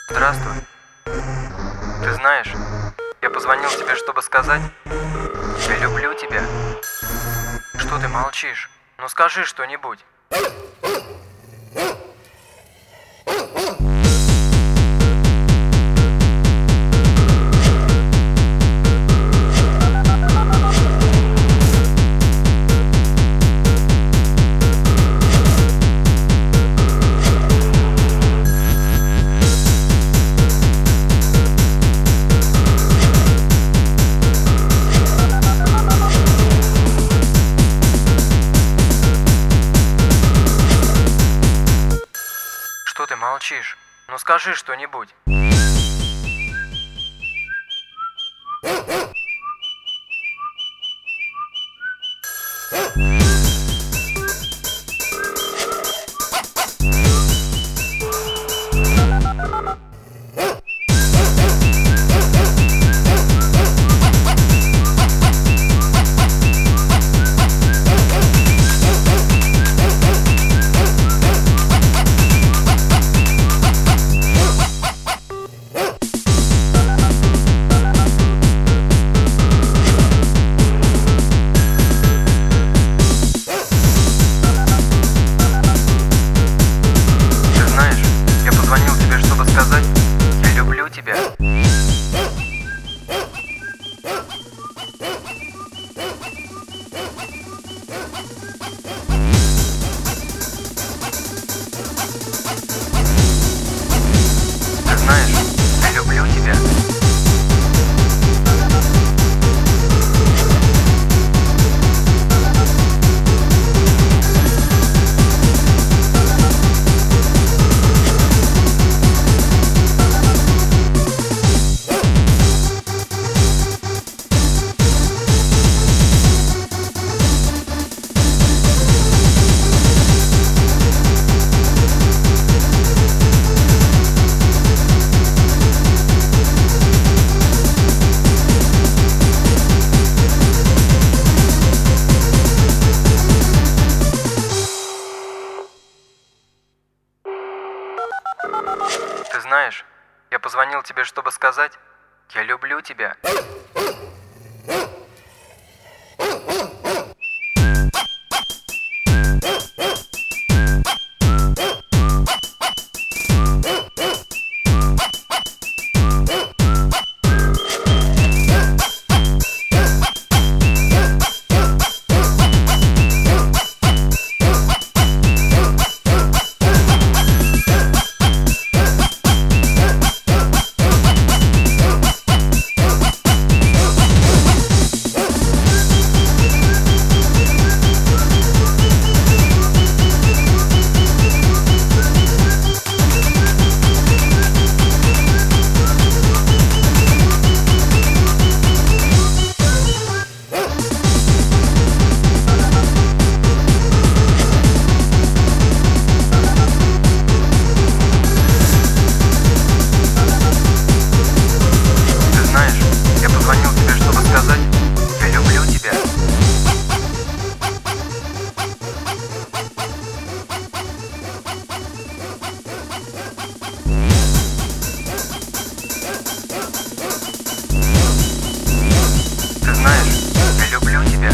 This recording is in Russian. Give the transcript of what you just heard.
Здравствуй. Ты знаешь, я позвонил тебе, чтобы сказать, я люблю тебя. Что ты молчишь? Ну скажи что-нибудь. Что ты молчишь? Ну скажи что-нибудь. Ты знаешь, я позвонил тебе, чтобы сказать, я люблю тебя. Ты знаешь, я люблю тебя. Ты знаешь, я позвонил тебе, чтобы сказать, я люблю тебя. Ты знаешь, я позвонил тебе, чтобы сказать, я люблю тебя. Ты знаешь, я люблю тебя.